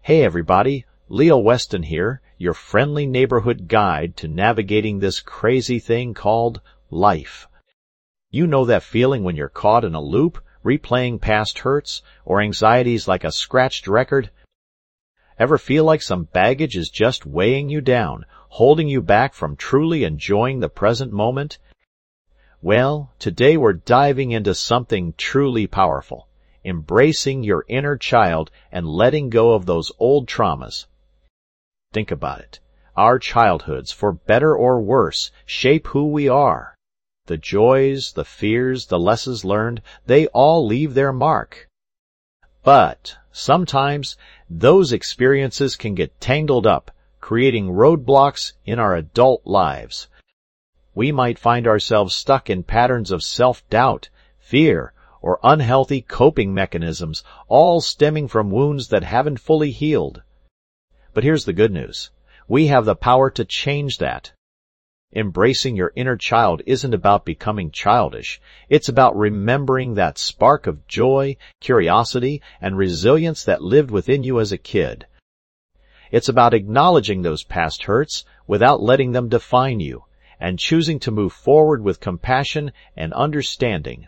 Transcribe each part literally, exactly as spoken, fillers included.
Hey everybody, Leo Weston here, your friendly neighborhood guide to navigating this crazy thing called life. You know that feeling when you're caught in a loop, replaying past hurts, or anxieties like a scratched record? Ever feel like some baggage is just weighing you down, holding you back from truly enjoying the present moment? Well, today we're diving into something truly powerful. Embracing your inner child and letting go of those old traumas. Think about it. Our childhoods, for better or worse, shape who we are. The joys, the fears, the lessons learned, they all leave their mark. But sometimes those experiences can get tangled up, creating roadblocks in our adult lives. We might find ourselves stuck in patterns of self-doubt, fear, or unhealthy coping mechanisms, all stemming from wounds that haven't fully healed. But here's the good news. We have the power to change that. Embracing your inner child isn't about becoming childish. It's about remembering that spark of joy, curiosity, and resilience that lived within you as a kid. It's about acknowledging those past hurts without letting them define you, and choosing to move forward with compassion and understanding.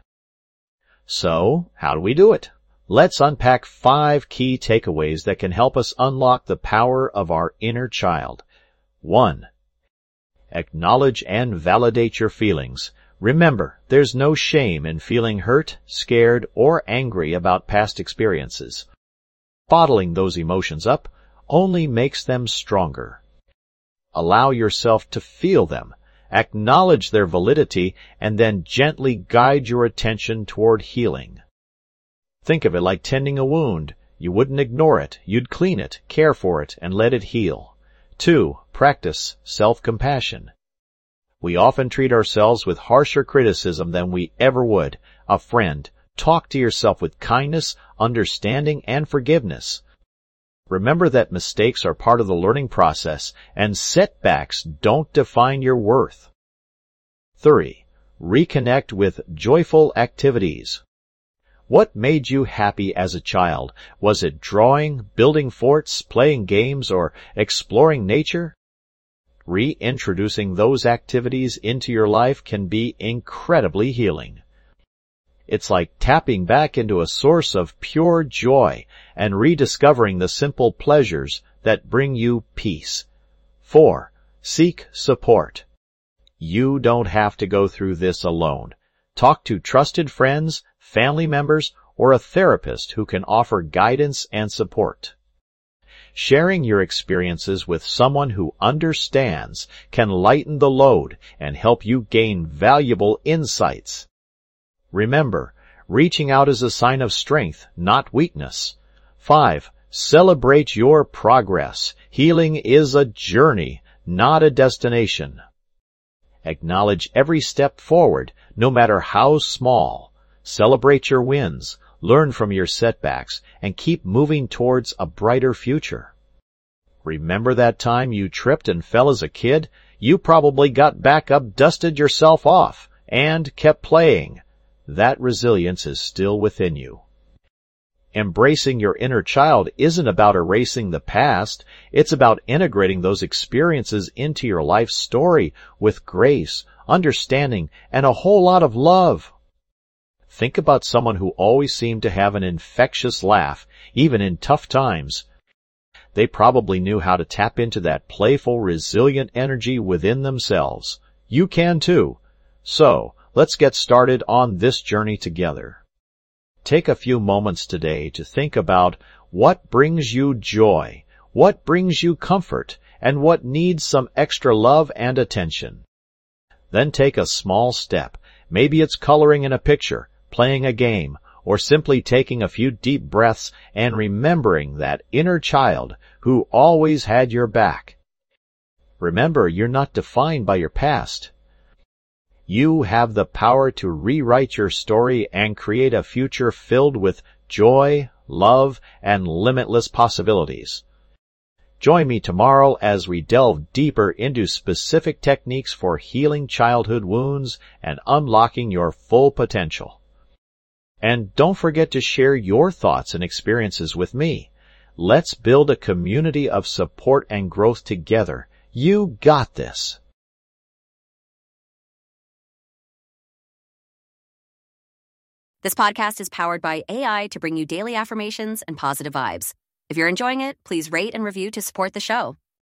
So, how do we do it? Let's unpack five key takeaways that can help us unlock the power of our inner child. One. Acknowledge and validate your feelings. Remember, there's no shame in feeling hurt, scared, or angry about past experiences. Bottling those emotions up only makes them stronger. Allow yourself to feel them. Acknowledge their validity, and then gently guide your attention toward healing. Think of it like tending a wound. You wouldn't ignore it. You'd clean it, care for it, and let it heal. Two, practice self-compassion. We often treat ourselves with harsher criticism than we ever would. A friend, talk to yourself with kindness, understanding, and forgiveness. Remember that mistakes are part of the learning process, and setbacks don't define your worth. Three, reconnect with joyful activities. What made you happy as a child? Was it drawing, building forts, playing games, or exploring nature? Reintroducing those activities into your life can be incredibly healing. It's like tapping back into a source of pure joy and rediscovering the simple pleasures that bring you peace. Four, seek support. You don't have to go through this alone. Talk to trusted friends, family members, or a therapist who can offer guidance and support. Sharing your experiences with someone who understands can lighten the load and help you gain valuable insights. Remember, reaching out is a sign of strength, not weakness. Five, celebrate your progress. Healing is a journey, not a destination. Acknowledge every step forward, no matter how small. Celebrate your wins, learn from your setbacks, and keep moving towards a brighter future. Remember that time you tripped and fell as a kid? You probably got back up, dusted yourself off, and kept playing. That resilience is still within you. Embracing your inner child isn't about erasing the past. It's about integrating those experiences into your life story with grace, understanding, and a whole lot of love. Think about someone who always seemed to have an infectious laugh, even in tough times. They probably knew how to tap into that playful, resilient energy within themselves. You can too. So, let's get started on this journey together. Take a few moments today to think about what brings you joy, what brings you comfort, and what needs some extra love and attention. Then take a small step. Maybe it's coloring in a picture, playing a game, or simply taking a few deep breaths and remembering that inner child who always had your back. Remember, you're not defined by your past. You have the power to rewrite your story and create a future filled with joy, love, and limitless possibilities. Join me tomorrow as we delve deeper into specific techniques for healing childhood wounds and unlocking your full potential. And don't forget to share your thoughts and experiences with me. Let's build a community of support and growth together. You got this. This podcast is powered by A I to bring you daily affirmations and positive vibes. If you're enjoying it, please rate and review to support the show.